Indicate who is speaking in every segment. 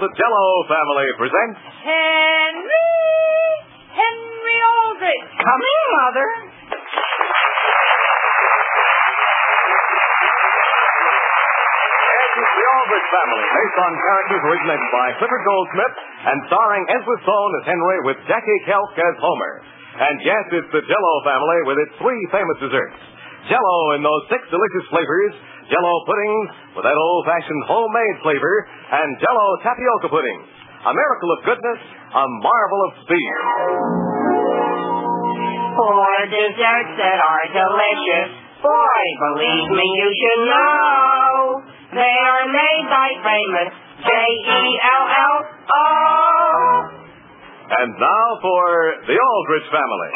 Speaker 1: the Jell-O family presents...
Speaker 2: Henry Aldrich.
Speaker 3: Come in, Mother.
Speaker 1: The Aldrich Family, based on characters originated by Clifford Goldsmith and starring Ezra Stone as Henry with Jackie Kelk as Homer. And yes, it's the Jell-O family with its three famous desserts. Jell-O in those 6 delicious flavors, Jell-O puddings with that old-fashioned homemade flavor, and Jell-O tapioca puddings. A miracle of goodness, a marvel of speed.
Speaker 3: For desserts that are delicious, boy, believe me, you should know. They are made by famous Jell-O.
Speaker 1: And now for the Aldrich family.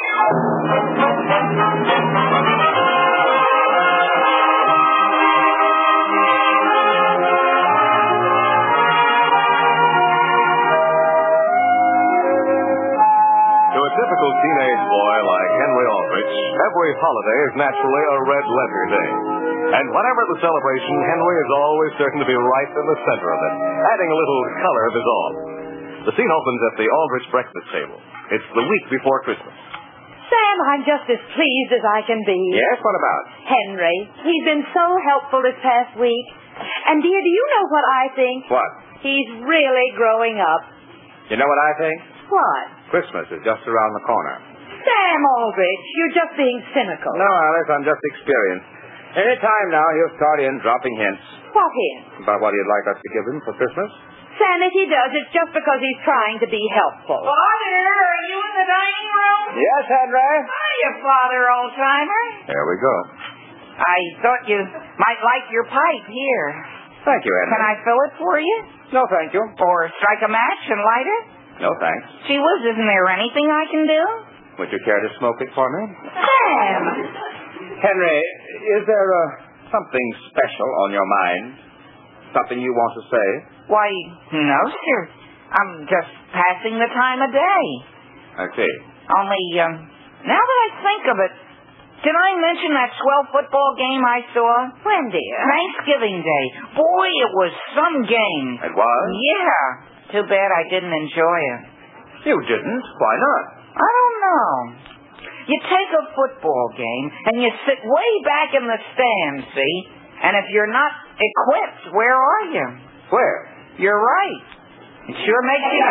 Speaker 1: To a typical teenage boy like Henry Aldrich, every holiday is naturally a red letter day. And whatever the celebration, Henry is always certain to be right in the center of it, adding a little color of his own. The scene opens at the Aldrich breakfast table. It's the week before Christmas.
Speaker 2: Sam, I'm just as pleased as I can be.
Speaker 1: Yes, what about?
Speaker 2: Henry, he's been so helpful this past week. And, dear, do you know what I think?
Speaker 1: What?
Speaker 2: He's really growing up.
Speaker 1: You know what I think?
Speaker 2: What?
Speaker 1: Christmas is just around the corner.
Speaker 2: Sam Aldrich, you're just being cynical.
Speaker 1: No, Alice, I'm just experienced. Any time now, he'll start in dropping hints.
Speaker 2: What hints?
Speaker 1: About what he'd like us to give him for Christmas.
Speaker 2: Sam, if he does, it's just because he's trying to be helpful.
Speaker 3: Father, are you in the dining room?
Speaker 1: Yes, Henry.
Speaker 3: Hiya, Father, old-timer.
Speaker 1: There we go.
Speaker 3: I thought you might like your pipe here.
Speaker 1: Thank you, Henry.
Speaker 3: Can I fill it for you?
Speaker 1: No, thank you.
Speaker 3: Or strike a match and light it?
Speaker 1: No, thanks.
Speaker 3: Gee whiz, isn't there anything I can do?
Speaker 1: Would you care to smoke it for me?
Speaker 3: Sam!
Speaker 1: Henry, is there something special on your mind? Something you want to say?
Speaker 3: Why, no, sir. I'm just passing the time of day.
Speaker 1: I see.
Speaker 3: Only, now that I think of it, did I mention that swell football game I saw?
Speaker 2: When, dear?
Speaker 3: Thanksgiving Day. Boy, it was some game.
Speaker 1: It was?
Speaker 3: Yeah. Too bad I didn't enjoy it.
Speaker 1: You didn't? Why not?
Speaker 3: I don't know. You take a football game and you sit way back in the stands, see? And if you're not equipped, where are you?
Speaker 1: Where?
Speaker 3: You're right. It sure makes you...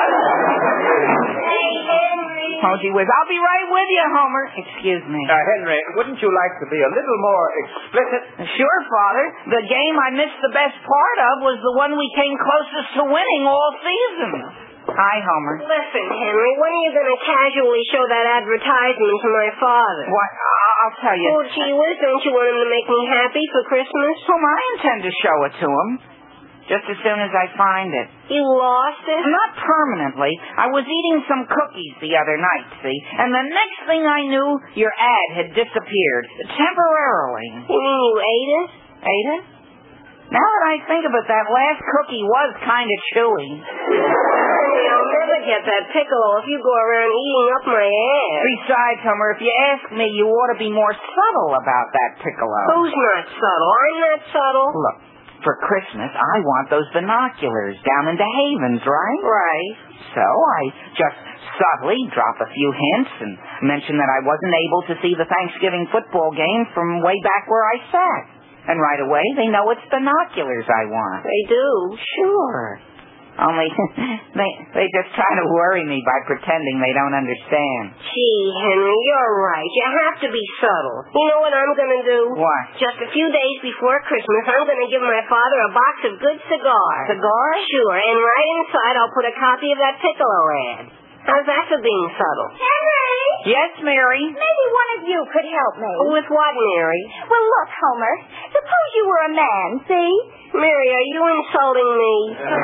Speaker 4: Hey, Henry.
Speaker 3: Oh, gee whiz, I'll be right with you, Homer. Excuse me.
Speaker 1: Henry, wouldn't you like to be a little more explicit?
Speaker 3: Sure, Father. The game I missed the best part of was the one we came closest to winning all season. Hi, Homer.
Speaker 4: Listen, Henry, when are you going to casually show that advertisement to my father?
Speaker 3: What? I'll tell you.
Speaker 4: Oh, gee whiz, don't you want him to make me happy for Christmas?
Speaker 3: Homer, I intend to show it to him. Just as soon as I find it.
Speaker 4: You lost it?
Speaker 3: Not permanently. I was eating some cookies the other night, see? And the next thing I knew, your ad had disappeared. Temporarily.
Speaker 4: You mean you ate it?
Speaker 3: Ate it? Now that I think of it, that last cookie was kind of chewy.
Speaker 4: Henry, I'll never get that piccolo if you go around eating up my ass.
Speaker 3: Besides, Homer, if you ask me, you ought to be more subtle about that piccolo.
Speaker 4: Who's not subtle? I'm not subtle.
Speaker 3: Look, for Christmas, I want those binoculars down into Havens, right?
Speaker 4: Right.
Speaker 3: So I just subtly drop a few hints and mention that I wasn't able to see the Thanksgiving football game from way back where I sat. And right away, they know it's binoculars I want.
Speaker 4: They do?
Speaker 3: Sure. Only they just try to worry me by pretending they don't understand.
Speaker 4: Gee, Henry, you're right. You have to be subtle. You know what I'm going to do?
Speaker 3: What?
Speaker 4: Just a few days before Christmas, I'm going to give my father a box of good cigars.
Speaker 3: Cigars?
Speaker 4: Sure, and right inside I'll put a copy of that piccolo ad. How's that for being subtle?
Speaker 2: Henry!
Speaker 3: Yes, Mary?
Speaker 2: Maybe one of you could help me.
Speaker 4: With what, Mary?
Speaker 2: Well, look, Homer. Suppose you were a man, see?
Speaker 4: Mary, are you insulting me?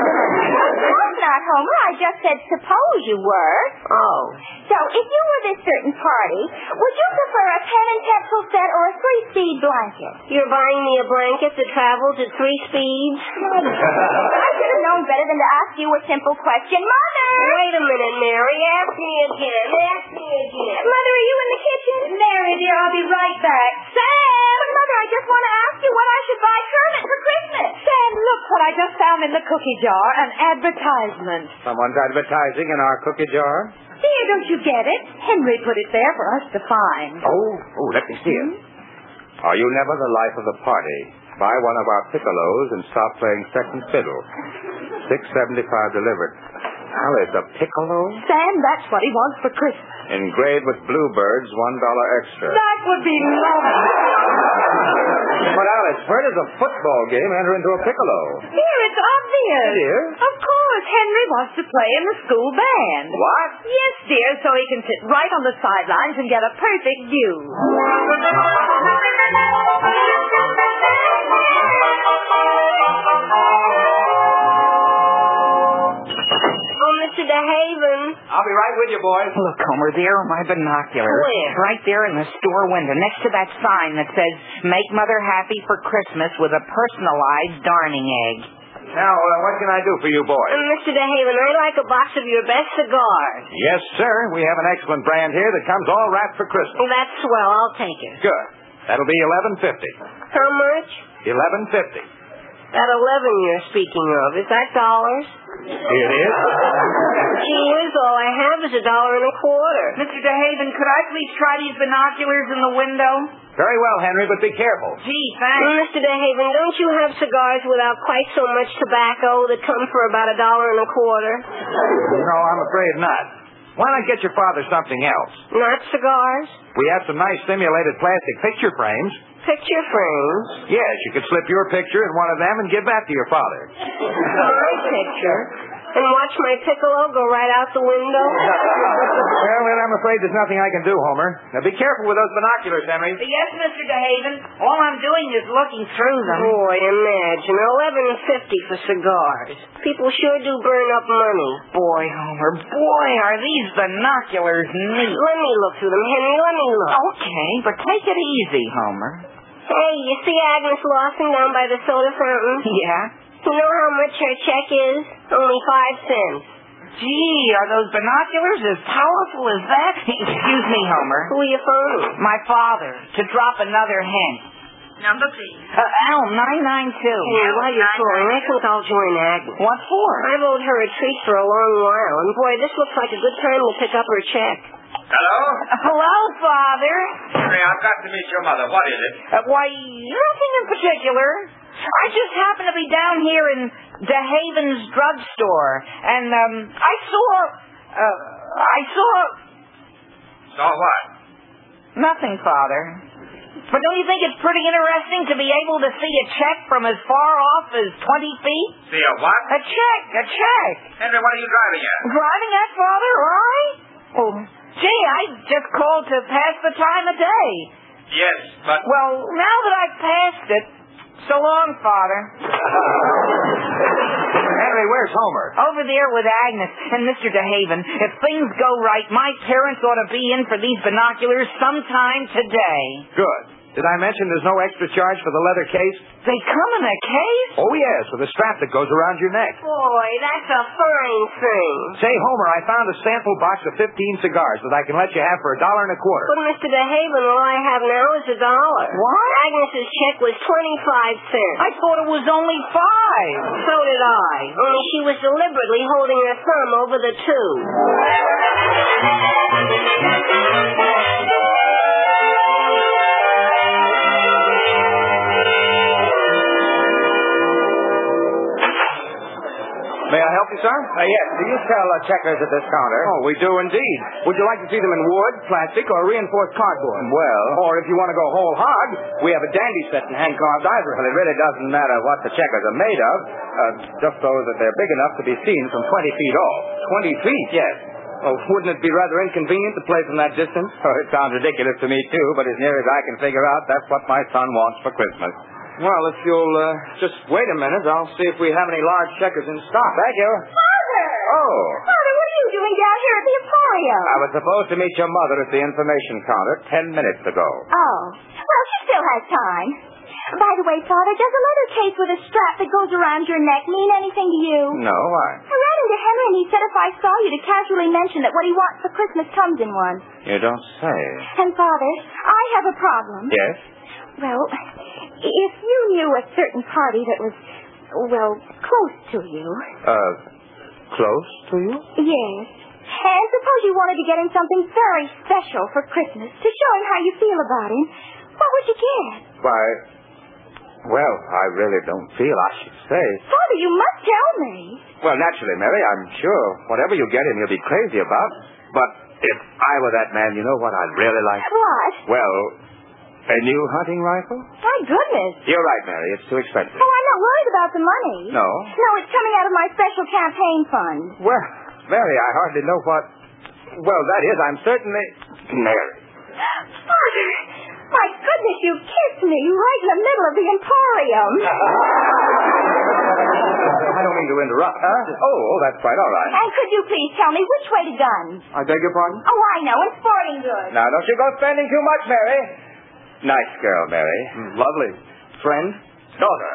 Speaker 2: I'm not, Homer. I just said suppose you were.
Speaker 4: Oh.
Speaker 2: So, if you were this certain party, would you prefer a pen and pencil set or a 3-speed blanket?
Speaker 4: You're buying me a blanket to travel to 3 speeds?
Speaker 2: I should have known better than to ask you a simple question. Mother!
Speaker 4: Wait a minute, Mary. Ask me again. Ask me again.
Speaker 2: Mother, are you in the kitchen? Mary, dear, I'll be right back. Sam! But, Mother, I just want to ask you what I should buy Kermit for Christmas. Sam, look
Speaker 5: what I just found in the cookie jar? An advertisement.
Speaker 6: Someone's advertising in our cookie jar?
Speaker 5: Dear, don't you get it? Henry put it there for us to find.
Speaker 6: Oh, let me see it. Are you never the life of the party? Buy one of our piccolos and stop playing second fiddle. $6.75 delivered. Alice, a piccolo?
Speaker 5: Sam, that's what he wants for Christmas.
Speaker 6: Engraved with bluebirds, $1 extra.
Speaker 5: That would be lovely.
Speaker 6: But Alice, where does a football game enter into a piccolo?
Speaker 5: Here, it's obvious.
Speaker 6: Dear?
Speaker 5: Of course, Henry wants to play in the school band.
Speaker 6: What?
Speaker 5: Yes, dear, so he can sit right on the sidelines and get a perfect view.
Speaker 4: Mr. DeHaven.
Speaker 1: I'll be right with you, boys.
Speaker 3: Look, Homer, there are my binoculars.
Speaker 4: Where?
Speaker 3: Right there in the store window, next to that sign that says, "Make Mother happy for Christmas with a personalized darning egg."
Speaker 1: Now, what can I do for you, boys?
Speaker 4: Mr. DeHaven, I'd like a box of your best cigars.
Speaker 1: Yes, sir. We have an excellent brand here that comes all wrapped for Christmas.
Speaker 4: Oh, that's swell. I'll take it.
Speaker 1: Good. That'll be $11.50.
Speaker 4: How much?
Speaker 1: $11.50.
Speaker 4: That 11 you're speaking of, is that dollars?
Speaker 1: It is.
Speaker 4: Gee whiz, all I have is $1.25.
Speaker 3: Mr. DeHaven, could I please try these binoculars in the window?
Speaker 1: Very well, Henry, but be careful.
Speaker 3: Gee, thanks.
Speaker 4: Mr. DeHaven, don't you have cigars without quite so much tobacco that come for about $1.25?
Speaker 1: No, I'm afraid not. Why not get your father something else?
Speaker 4: Not cigars?
Speaker 1: We have some nice simulated plastic picture frames.
Speaker 4: Picture frames?
Speaker 1: Yes, you could slip your picture in one of them and give that to your father.
Speaker 4: My picture? And watch my piccolo go right out the window?
Speaker 1: Well, then I'm afraid there's nothing I can do, Homer. Now be careful with those binoculars, Henry.
Speaker 3: Yes, Mr. DeHaven. All I'm doing is looking through them.
Speaker 4: Boy, imagine, $11.50 for cigars. People sure do burn up money.
Speaker 3: Boy, Homer, boy, are these binoculars neat.
Speaker 4: Let me look through them, Henry. Let me look.
Speaker 3: Okay, but take it easy, Homer.
Speaker 4: Hey, you see Agnes Lawson down by the soda fountain?
Speaker 3: Yeah?
Speaker 4: You know how much her check is? Only 5 cents.
Speaker 3: Gee, are those binoculars as powerful as that? Excuse me, Homer.
Speaker 4: Who are you phoning?
Speaker 3: My father, to drop another hint.
Speaker 7: Number, please.
Speaker 3: Al, 992.
Speaker 4: Hey, while you're calling, I think I'll join Agnes.
Speaker 3: What for?
Speaker 4: I've owed her a treat for a long while, and boy, this looks like a good time to pick up her check.
Speaker 6: Hello?
Speaker 3: Hello, Father.
Speaker 6: Henry, I've got to meet your mother. What is it?
Speaker 3: Why, nothing in particular. I just happened to be down here in DeHaven's drugstore, and I saw...
Speaker 6: Saw what?
Speaker 3: Nothing, Father. But don't you think it's pretty interesting to be able to see a check from as far off as 20 feet?
Speaker 6: See a what?
Speaker 3: A check.
Speaker 6: Henry, what are you driving at?
Speaker 3: Driving at, Father, I? Oh, gee, I just called to pass the time of day.
Speaker 6: Yes, but...
Speaker 3: Well, now that I've passed it, so long, Father.
Speaker 1: Henry, where's Homer?
Speaker 3: Over there with Agnes and Mr. DeHaven. If things go right, my parents ought to be in for these binoculars sometime today.
Speaker 1: Good. Did I mention there's no extra charge for the leather case?
Speaker 3: They come in a case?
Speaker 1: Oh, yes, with a strap that goes around your neck.
Speaker 4: Boy, that's a fine thing.
Speaker 1: Say, Homer, I found a sample box of 15 cigars that I can let you have for $1.25.
Speaker 4: But, Mr. DeHaven, all I have now is $1.
Speaker 3: What?
Speaker 4: Agnes's check was 25 cents.
Speaker 3: I thought it was only 5.
Speaker 4: So did I. Only she was deliberately holding her thumb over the 2.
Speaker 1: May I help you, sir?
Speaker 6: Yes. Do you sell checkers at this counter?
Speaker 1: Oh, we do indeed. Would you like to see them in wood, plastic, or reinforced cardboard?
Speaker 6: Well...
Speaker 1: Or if you want to go whole hog, we have a dandy set in hand-carved ivory.
Speaker 6: Well, it really doesn't matter what the checkers are made of, just so that they're big enough to be seen from 20 feet off.
Speaker 1: 20 feet?
Speaker 6: Yes.
Speaker 1: Oh, wouldn't it be rather inconvenient to play from that distance?
Speaker 6: Oh, it sounds ridiculous to me, too, but as near as I can figure out, that's what my son wants for Christmas.
Speaker 1: Well, if you'll just wait a minute, I'll see if we have any large checkers in stock.
Speaker 6: Thank you.
Speaker 2: Father!
Speaker 6: Oh.
Speaker 2: Father, what are you doing down here at the Emporium?
Speaker 6: I was supposed to meet your mother at the information counter 10 minutes ago.
Speaker 2: Oh. Well, she still has time. By the way, Father, does a leather case with a strap that goes around your neck mean anything to you?
Speaker 6: No, why?
Speaker 2: I ran into Henry and he said if I saw you to casually mention that what he wants for Christmas comes in one.
Speaker 6: You don't say.
Speaker 2: And, Father, I have a problem.
Speaker 6: Yes?
Speaker 2: Well, if you knew a certain party that was well, close to you.
Speaker 6: Close to you?
Speaker 2: Yes. And suppose you wanted to get him something very special for Christmas to show him how you feel about him. What would you get?
Speaker 6: Why, well, I really don't feel I should say.
Speaker 2: Father, you must tell me.
Speaker 6: Well, naturally, Mary, I'm sure whatever you get him, he'll be crazy about. But if I were that man, you know what I'd really like?
Speaker 2: What?
Speaker 6: Well, a new hunting rifle?
Speaker 2: My goodness.
Speaker 6: You're right, Mary. It's too expensive.
Speaker 2: Oh, I'm not worried about the money.
Speaker 6: No?
Speaker 2: No, it's coming out of my special campaign fund.
Speaker 6: Well, Mary, I hardly know what... Well, that is, I'm certainly... Mary.
Speaker 2: Father, my goodness, you kissed me right in the middle of the emporium.
Speaker 6: I don't mean to interrupt. Oh, that's quite all right.
Speaker 2: And could you please tell me which way to guns?
Speaker 6: I beg your pardon?
Speaker 2: Oh, I know, in sporting goods.
Speaker 6: Now, don't you go spending too much, Mary. Nice girl, Mary.
Speaker 1: Lovely. Friend?
Speaker 6: Daughter.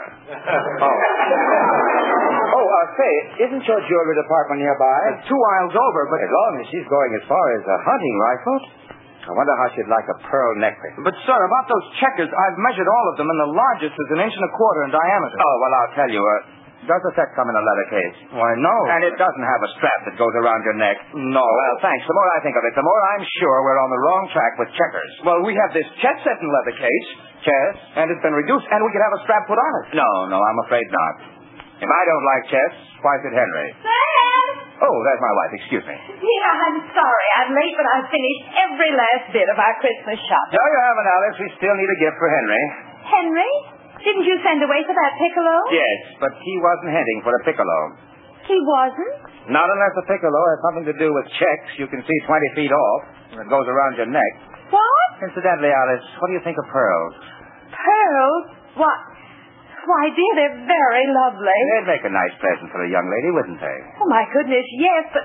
Speaker 6: Say, isn't your jewelry department nearby?
Speaker 1: It's 2 aisles over, but...
Speaker 6: As long as she's going as far as a hunting rifle, I wonder how she'd like a pearl necklace.
Speaker 1: But, sir, about those checkers, I've measured all of them, and the largest is 1.25 inches in diameter.
Speaker 6: Oh, well, I'll tell you. Does the set come in a leather case?
Speaker 1: Why, no.
Speaker 6: And it doesn't have a strap that goes around your neck?
Speaker 1: No.
Speaker 6: Well, thanks. The more I think of it, the more I'm sure we're on the wrong track with checkers.
Speaker 1: Well, we have this chess set in leather case.
Speaker 6: Chess?
Speaker 1: And it's been reduced, and we could have a strap put on it.
Speaker 6: No, I'm afraid not. If I don't like chess, why should Henry?
Speaker 5: Sam!
Speaker 6: Oh, there's my wife. Excuse me.
Speaker 5: Dear, I'm sorry I'm late, but I've finished every last bit of our Christmas shopping.
Speaker 6: No, you haven't, Alice. We still need a gift for Henry.
Speaker 5: Henry? Didn't you send away for that piccolo?
Speaker 6: Yes, but he wasn't heading for a piccolo.
Speaker 5: He wasn't?
Speaker 6: Not unless the piccolo has something to do with checks you can see 20 feet off and it goes around your neck.
Speaker 5: What?
Speaker 6: Incidentally, Alice, what do you think of pearls?
Speaker 5: Pearls? What? Why, dear, they're very lovely.
Speaker 6: They'd make a nice present for a young lady, wouldn't they?
Speaker 5: Oh, my goodness, yes, but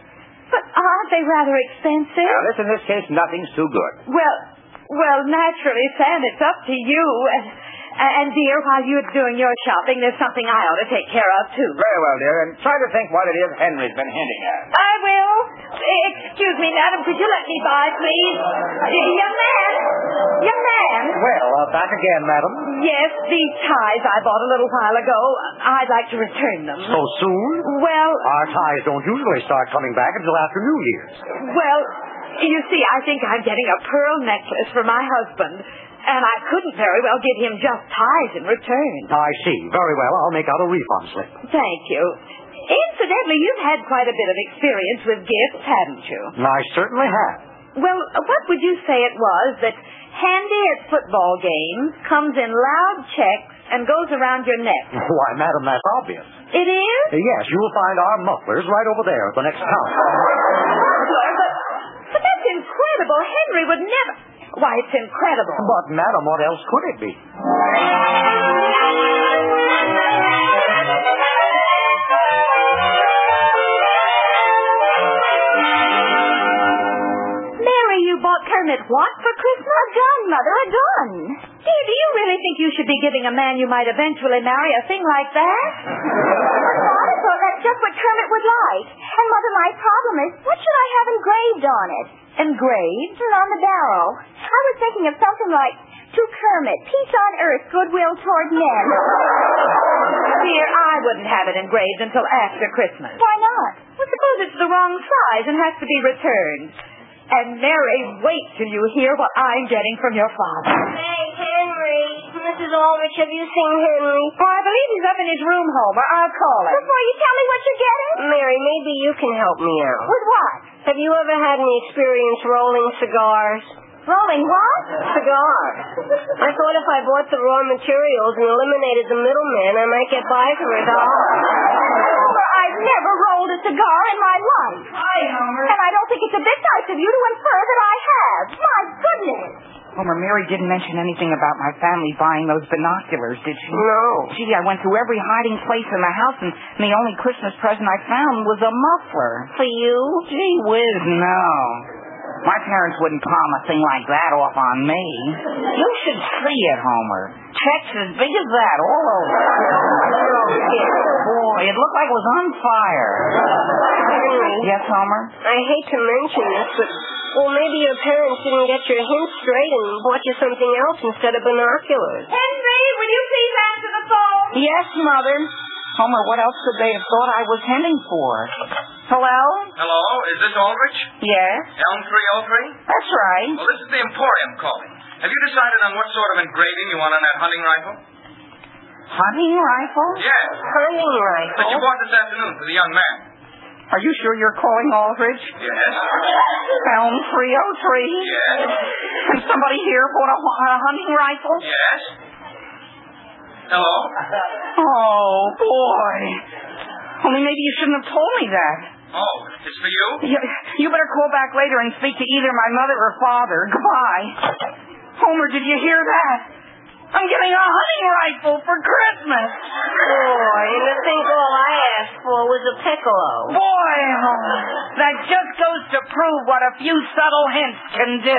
Speaker 5: aren't they rather expensive?
Speaker 6: Alice, in this case, nothing's too good.
Speaker 5: Well, naturally, Sam, it's up to you. And, dear, while you're doing your shopping, there's something I ought to take care of, too.
Speaker 6: Very well, dear, and try to think what it is Henry's been hinting at.
Speaker 5: I will. Excuse me, madam, could you let me by, please? Young man! Young man!
Speaker 7: Well, back again, madam.
Speaker 5: Yes, these ties I bought a little while ago. I'd like to return them.
Speaker 7: So soon?
Speaker 5: Well...
Speaker 7: Our ties don't usually start coming back until after New Year's.
Speaker 5: Well, you see, I think I'm getting a pearl necklace for my husband. And I couldn't very well give him just ties in return.
Speaker 7: I see. Very well. I'll make out a refund slip.
Speaker 5: Thank you. Incidentally, you've had quite a bit of experience with gifts, haven't you?
Speaker 7: I certainly have.
Speaker 5: Well, what would you say it was that handy at football games, comes in loud checks, and goes around your neck?
Speaker 7: Why, madam, that's obvious.
Speaker 5: It is?
Speaker 7: Yes, you'll find our mufflers right over there at the next counter.
Speaker 5: Muffler? But that's incredible. Henry would never... Why, it's incredible.
Speaker 7: But, madam, what else could it be?
Speaker 2: Mary, you bought Kermit what for Christmas? A gun, Mother, a gun.
Speaker 5: Dear, do you really think you should be giving a man you might eventually marry a thing like that?
Speaker 2: Father thought that's just what Kermit would like. And, Mother, my problem is, what should I have engraved on it?
Speaker 5: Engraved?
Speaker 2: On the barrel. I was thinking of something like, to Kermit, peace on earth, goodwill toward men.
Speaker 5: Dear, I wouldn't have it engraved until after Christmas.
Speaker 2: Why not?
Speaker 5: Well, suppose it's the wrong size and has to be returned. And, Mary, wait till you hear what I'm getting from your father.
Speaker 4: Hey, Henry. Mrs. Aldrich, have you seen Henry?
Speaker 5: Oh, I believe he's up in his room, Homer. I'll call him.
Speaker 2: Before you tell me what you're getting?
Speaker 4: Mary, maybe you can help me out.
Speaker 2: With what?
Speaker 4: Have you ever had any experience rolling cigars?
Speaker 2: Rolling what?
Speaker 4: Cigars. I thought if I bought the raw materials and eliminated the middleman, I might get by for $1.
Speaker 2: Homer, I've never rolled a cigar in my life.
Speaker 5: Hi, Homer.
Speaker 2: And I don't think it's a bit nice of you to infer that I have. My goodness.
Speaker 3: Homer, Mary didn't mention anything about my family buying those binoculars, did she?
Speaker 4: No.
Speaker 3: Gee, I went through every hiding place in the house, and the only Christmas present I found was a muffler.
Speaker 4: For you?
Speaker 3: Gee whiz, no. My parents wouldn't palm a thing like that off on me. You should see it, Homer. Checks as big as that all over. Boy, it looked like it was on fire.
Speaker 4: Henry.
Speaker 3: Yes, Homer?
Speaker 4: I hate to mention this, but, well, maybe your parents didn't get your hints straight and bought you something else instead of binoculars.
Speaker 5: Henry, will you please answer the phone?
Speaker 3: Yes, Mother. Homer, what else could they have thought I was heading for? Hello?
Speaker 8: Hello, is this Aldrich?
Speaker 3: Yes?
Speaker 8: Elm 303?
Speaker 3: That's right.
Speaker 8: Well, this is the Emporium calling. Have you decided on what sort of engraving you want on that hunting rifle?
Speaker 3: Hunting rifle?
Speaker 8: Yes.
Speaker 4: Hunting rifle.
Speaker 8: That you bought this afternoon for the young man.
Speaker 3: Are you sure you're calling Aldrich?
Speaker 8: Yes.
Speaker 3: Elm 303?
Speaker 8: Yes.
Speaker 3: And somebody here bought a hunting rifle?
Speaker 8: Yes. Hello?
Speaker 3: Oh, boy. Only maybe you shouldn't have told me that.
Speaker 8: Oh, it's for you?
Speaker 3: You better call back later and speak to either my mother or father. Goodbye. Homer, did you hear that? I'm getting a hunting rifle for Christmas.
Speaker 4: Boy, and to think all I asked for was a piccolo.
Speaker 3: Boy, Homer, that just goes to prove what a few subtle hints can do.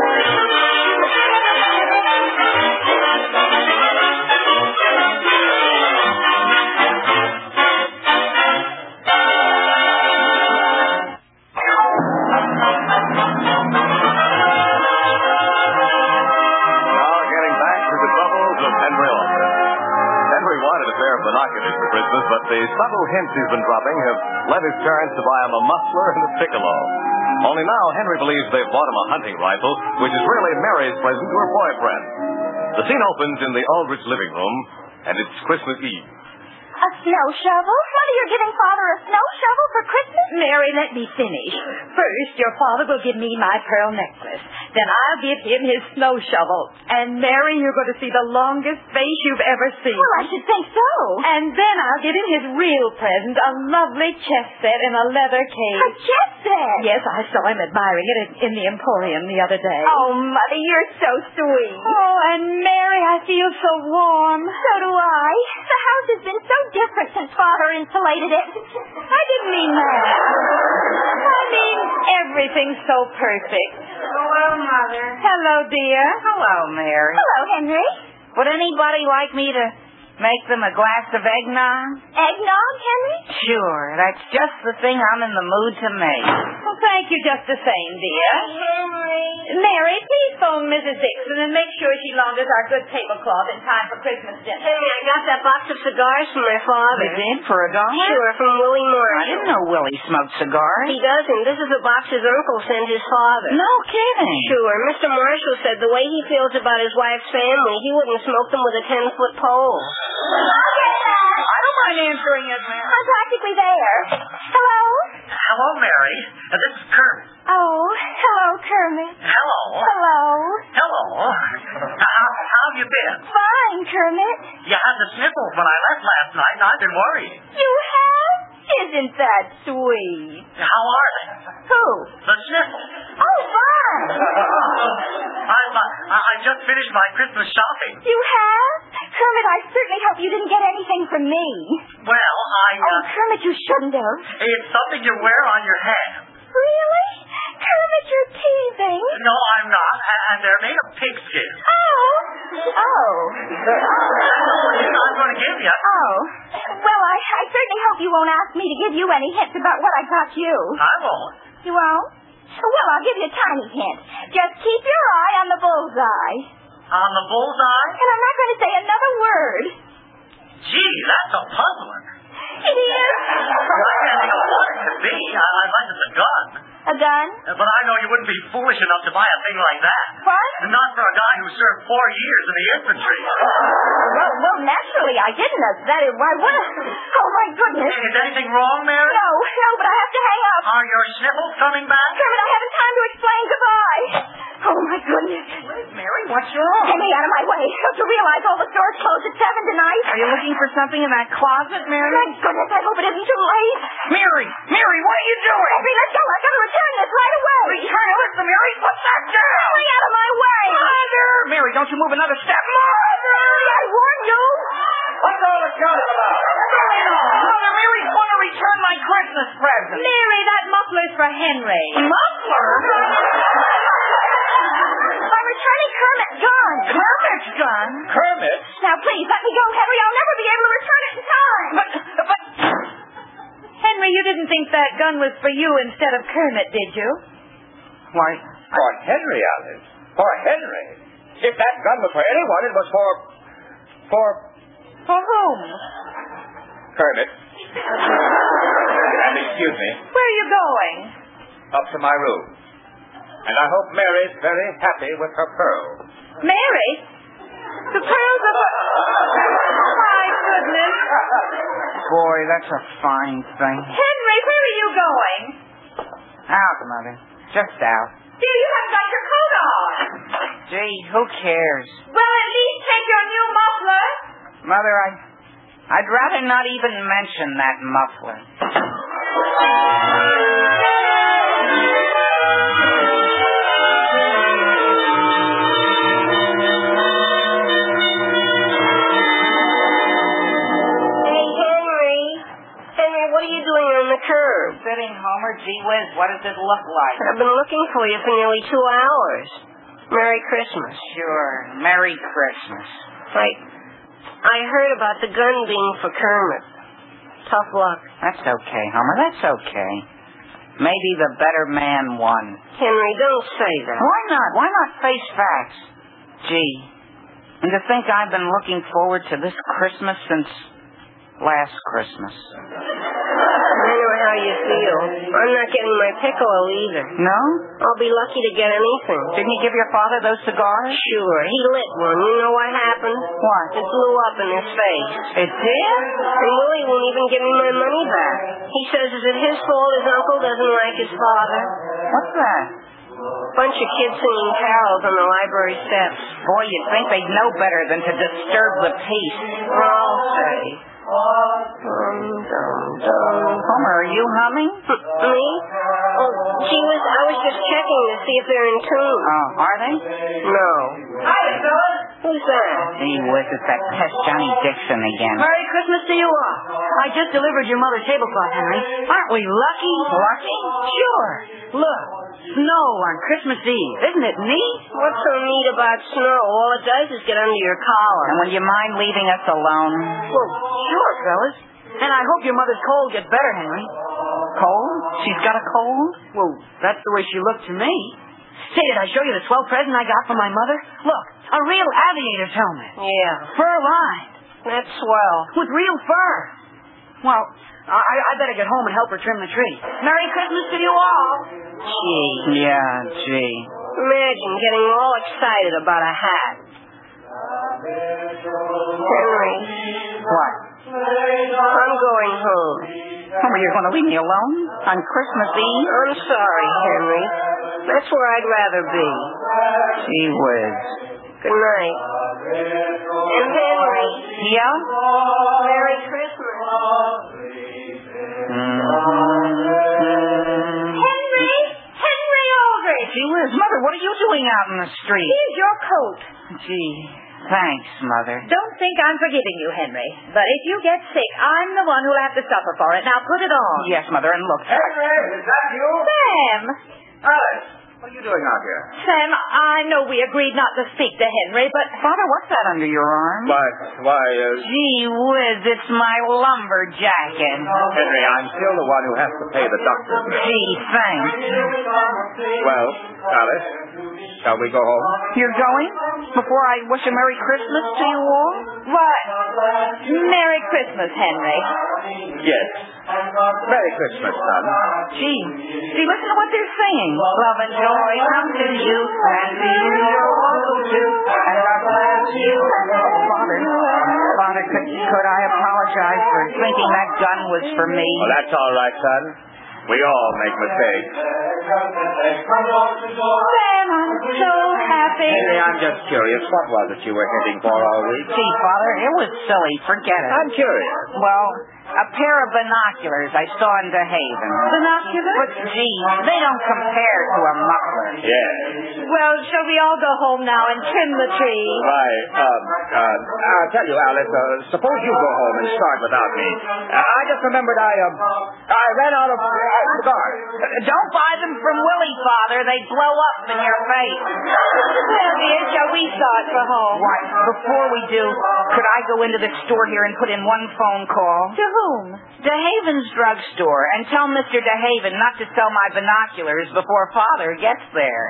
Speaker 1: Binoculars for Christmas, but the subtle hints he's been dropping have led his parents to buy him a muffler and a piccolo. Only now Henry believes they've bought him a hunting rifle, which is really Mary's present to her boyfriend. The scene opens in the Aldrich living room, and it's Christmas Eve.
Speaker 2: A snow shovel? Mother, you're giving Father a snow shovel for Christmas?
Speaker 5: Mary, let me finish. First, your father will give me my pearl necklace. Then I'll give him his snow shovel. And, Mary, you're going to see the longest face you've ever seen.
Speaker 2: Well, I should think so.
Speaker 5: And then I'll give him his real present, a lovely chess set in a leather case.
Speaker 2: A chess set?
Speaker 5: Yes, I saw him admiring it in the Emporium the other day.
Speaker 2: Oh, Mother, you're so sweet.
Speaker 5: Oh, and Mary, I feel so warm.
Speaker 2: So do I. The house has been so different since Father insulated it.
Speaker 5: I didn't mean that. I mean everything's so perfect.
Speaker 3: Hello, Mother.
Speaker 5: Hello, dear.
Speaker 3: Hello, Mary.
Speaker 2: Hello, Henry.
Speaker 3: Would anybody like me to make them a glass of eggnog?
Speaker 2: Eggnog, Henry?
Speaker 3: Sure. That's just the thing I'm in the mood to make.
Speaker 5: Well, thank you just the same, dear.
Speaker 4: Henry.
Speaker 5: Mary, please phone Mrs. Dixon and make sure she launders our good tablecloth in time for Christmas dinner.
Speaker 4: Henry, I got that box of cigars from my father.
Speaker 3: You did? For a dollar?
Speaker 4: Sure, from Willie Marshall.
Speaker 3: I didn't know Willie smoked cigars.
Speaker 4: He doesn't. This is a box his uncle sent his father.
Speaker 3: No kidding.
Speaker 4: Sure. Mr. Marshall said the way he feels about his wife's family, he wouldn't smoke them with a 10-foot pole.
Speaker 3: I don't mind answering it, Mary.
Speaker 2: I'm practically there. Hello?
Speaker 8: Hello, Mary. This is Kermit.
Speaker 2: Oh, hello, Kermit.
Speaker 8: Hello.
Speaker 2: Hello.
Speaker 8: Hello. How have you been?
Speaker 2: Fine, Kermit.
Speaker 8: You had the sniffles when I left last night, and I've been worrying.
Speaker 2: You have? Isn't that sweet?
Speaker 8: How are they?
Speaker 2: Who?
Speaker 8: The sniffles.
Speaker 2: Oh, fine.
Speaker 8: I just finished my Christmas shopping.
Speaker 2: You have? Kermit, I certainly hope you didn't get anything from me.
Speaker 8: Well,
Speaker 2: Oh, Kermit, you shouldn't have.
Speaker 8: It's something you wear on your hand.
Speaker 2: Really? Kermit, you're teasing.
Speaker 8: No, I'm not. And they're made of pigskin.
Speaker 2: Oh.
Speaker 8: I'm going to give you.
Speaker 2: Oh. Well, I certainly hope you won't ask me to give you any hints about what I got you.
Speaker 8: I won't.
Speaker 2: You won't? Well, I'll give you a tiny hint. Just keep your eye on the bullseye.
Speaker 8: On the bullseye?
Speaker 2: And I'm not going to say another word.
Speaker 8: Gee, that's a puzzler.
Speaker 2: It is.
Speaker 8: I can't think of what it could be. Unless it's a gun.
Speaker 2: A gun?
Speaker 8: But I know you wouldn't be foolish enough to buy a thing like that.
Speaker 2: What?
Speaker 8: Not for a guy who served 4 years in the infantry.
Speaker 2: Well, naturally, I didn't. Why would I? Oh, my goodness.
Speaker 8: Is anything wrong, Mary?
Speaker 2: No, but I have to hang up.
Speaker 8: Are your sniffles coming back?
Speaker 2: Kermit, I haven't time to explain. Goodbye. Oh, my goodness.
Speaker 3: Mary, what's wrong?
Speaker 2: Get me out of my way. Don't you realize all the stores close at 7 tonight?
Speaker 3: Are you looking for something in that closet, Mary?
Speaker 2: My goodness, I hope it isn't too late.
Speaker 3: Mary, what are you doing?
Speaker 2: Henry, let's go. I've got to return this right away.
Speaker 3: Return it, listen, Mary, put that down.
Speaker 2: Hurry out of my way.
Speaker 3: Mother! Mary, don't you move another step. Mother!
Speaker 2: I warned you.
Speaker 7: What's all the shouting about?
Speaker 3: Mother, Mary's going to return my Christmas present.
Speaker 5: Mary, that muffler's for Henry.
Speaker 3: Muffler?
Speaker 2: I'm returning Kermit's gun.
Speaker 3: Kermit's gun?
Speaker 7: Kermit?
Speaker 2: Now, please, let me go, Henry. I'll never be able to return it in time.
Speaker 3: But...
Speaker 5: Henry, you didn't think that gun was for you instead of Kermit, did you?
Speaker 3: Why,
Speaker 7: For Henry, Alice. For Henry. If that gun was for anyone, it was for...
Speaker 5: For whom?
Speaker 6: Kermit. And excuse me,
Speaker 5: Where are you going?
Speaker 6: up to my room. And I hope Mary's very happy with her pearls.
Speaker 5: Mary? The pearls of a... Oh, my goodness.
Speaker 3: Boy, that's a fine thing.
Speaker 5: Henry, where are you going?
Speaker 3: Out, Mother. Just out.
Speaker 5: Dear, you haven't got your coat on.
Speaker 3: Gee, who cares?
Speaker 5: Well, at least take your new muffler.
Speaker 3: Mother, I'd rather not even mention that muffler.
Speaker 4: Curb.
Speaker 3: Sitting, Homer. Gee whiz, what does it look like?
Speaker 4: I've been looking for you for nearly 2 hours. Merry Christmas.
Speaker 3: Sure. Merry Christmas.
Speaker 4: I heard about the gun being for Kermit. Tough luck.
Speaker 3: That's okay, Homer. That's okay. Maybe the better man won.
Speaker 4: Henry, don't say that.
Speaker 3: Why not? Why not face facts? Gee. And to think I've been looking forward to this Christmas since last Christmas.
Speaker 4: I know how you feel. I'm not getting my piccolo either.
Speaker 3: No?
Speaker 4: I'll be lucky to get anything.
Speaker 3: Didn't you give your father those cigars?
Speaker 4: Sure. He lit one. You know what happened?
Speaker 3: What?
Speaker 4: It blew up in his face.
Speaker 3: It did?
Speaker 4: And Willie won't even give me my money back. He says is it his fault his uncle doesn't like his father?
Speaker 3: What's that?
Speaker 4: Bunch of kids singing carols on the library steps.
Speaker 3: Boy, you'd think they'd know better than to disturb the peace.
Speaker 4: I'll say.
Speaker 3: Homer, are you humming?
Speaker 4: Me? Oh, gee whiz, I was just checking to see if they're in tune.
Speaker 3: Oh, are they?
Speaker 4: No.
Speaker 5: Hi, fellas.
Speaker 4: Who's that?
Speaker 3: Gee whiz, it's that pest Johnny Dixon again.
Speaker 5: Merry Christmas to you all. I just delivered your mother's tablecloth, Henry. Aren't we lucky?
Speaker 3: Lucky?
Speaker 5: Sure. Look, snow on Christmas Eve. Isn't it neat?
Speaker 4: What's so neat about snow? All it does is get under your collar.
Speaker 3: And would you mind leaving us alone?
Speaker 5: Well, sure, fellas. And I hope your mother's cold gets better, Henry.
Speaker 3: Cold? She's got a cold?
Speaker 5: Well, that's the way she looked to me. Say, did I show you the swell present I got from my mother? Look, a real aviator's helmet.
Speaker 4: Yeah.
Speaker 5: Fur lined.
Speaker 4: That's swell.
Speaker 5: With real fur. Well, I better get home and help her trim the tree. Merry Christmas to you all.
Speaker 4: Gee.
Speaker 3: Yeah, gee.
Speaker 4: Imagine getting all excited about a hat. Henry.
Speaker 3: What?
Speaker 4: I'm going home.
Speaker 3: Homer, you're going to leave me alone on Christmas Eve?
Speaker 4: I'm sorry, Henry. That's where I'd rather be.
Speaker 3: Gee whiz.
Speaker 4: Good night. And Henry.
Speaker 3: Yeah?
Speaker 4: Merry Christmas.
Speaker 5: Henry Aldrich.
Speaker 3: Gee whiz, Mother, what are you doing out in the street?
Speaker 5: Here's your coat.
Speaker 3: Gee, thanks, Mother.
Speaker 5: Don't think I'm forgiving you, Henry. But if you get sick, I'm the one who'll have to suffer for it. Now put it on.
Speaker 3: Yes, Mother, and look.
Speaker 6: Henry, is that you?
Speaker 5: Sam.
Speaker 6: Alice, what are you doing out here?
Speaker 5: Sam, I know we agreed not to speak to Henry, but...
Speaker 3: Father, what's that under your arm?
Speaker 6: Why,
Speaker 3: Gee whiz, it's my lumber jacket.
Speaker 6: Henry, I'm still the one who has to pay the doctor's bill.
Speaker 3: Gee, thanks.
Speaker 6: Well, Alice, shall we go home?
Speaker 3: You're going? Before I wish a Merry Christmas to you all?
Speaker 5: What? Merry Christmas, Henry.
Speaker 6: Yes. Merry Christmas, son.
Speaker 3: Gee, listen to what they're singing. Love and joy come to you, and to you your uncle too, and God bless you. Father, could I apologize for thinking that gun was for me?
Speaker 6: Well, that's all right, son. We all make mistakes.
Speaker 5: Sam, I'm so happy.
Speaker 6: Henry, I'm just curious. What was it you were heading for all week?
Speaker 3: Gee, Father, it was silly. Forget it.
Speaker 6: I'm curious.
Speaker 3: Well, a pair of binoculars I saw in DeHaven.
Speaker 5: Binoculars?
Speaker 3: But, gee, they don't compare to a muffler.
Speaker 6: Yes.
Speaker 5: Well, shall we all go home now and trim the tree?
Speaker 6: Right. I'll tell you, Alice, suppose you go home and start without me. I just remembered I ran out of cigars.
Speaker 3: Don't buy them from Willie, Father. They blow up in your face.
Speaker 5: Well, dear, shall we start for home?
Speaker 3: Why, before we do, could I go into the store here and put in one phone call?
Speaker 5: To whom?
Speaker 3: DeHaven's drugstore, and tell Mr. DeHaven not to sell my binoculars before Father gets there.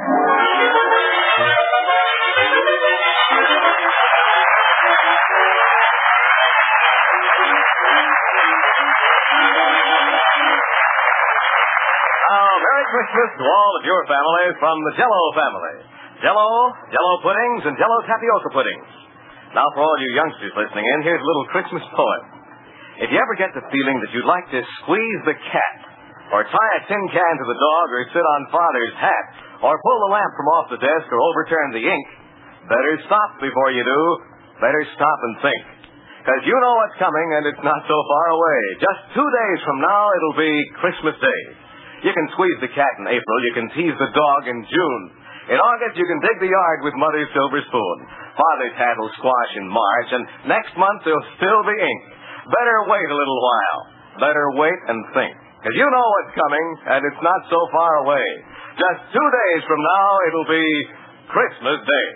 Speaker 1: Christmas to all of your families from the Jell-O family. Jell-O, Jell-O puddings, and Jell-O tapioca puddings. Now, for all you youngsters listening in, here's a little Christmas poem. If you ever get the feeling that you'd like to squeeze the cat, or tie a tin can to the dog, or sit on Father's hat, or pull the lamp from off the desk, or overturn the ink, better stop before you do. Better stop and think. Because you know what's coming, and it's not so far away. Just 2 days from now, it'll be Christmas Day. You can squeeze the cat in April. You can tease the dog in June. In August, you can dig the yard with Mother's silver spoon. Father's hat will squash in March, and next month there'll still be ink. Better wait a little while. Better wait and think. Because you know what's coming, and it's not so far away. Just 2 days from now, it'll be Christmas Day.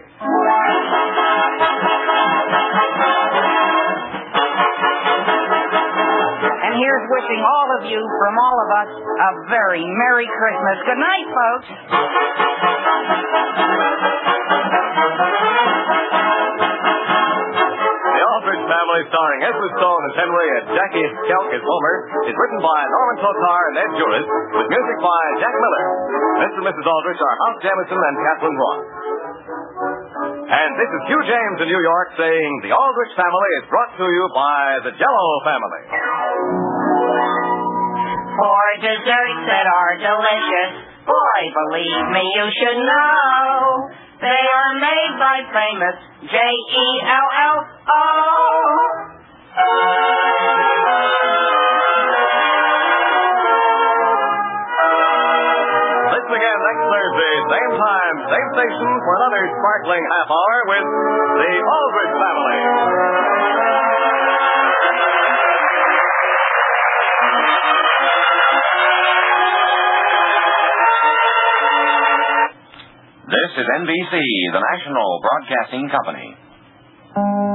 Speaker 3: And here's wishing all of you, from all of us, a very Merry Christmas. Good night, folks.
Speaker 1: The Aldrich Family, starring Edward Stone as Henry and Jackie Kelk as Homer, is written by Norman Totar and Ed Juris, with music by Jack Miller. Mr. and Mrs. Aldrich are House Jamison and Catherine Ross. And this is Hugh James in New York saying the Aldrich Family is brought to you by the Jell-O family.
Speaker 3: For desserts that are delicious, boy, believe me, you should know. They are made by famous Jell-O.
Speaker 1: Listen again next Thursday, same time, same station, for another sparkling half hour with the Aldrich Family.
Speaker 9: This is NBC, the national broadcasting company.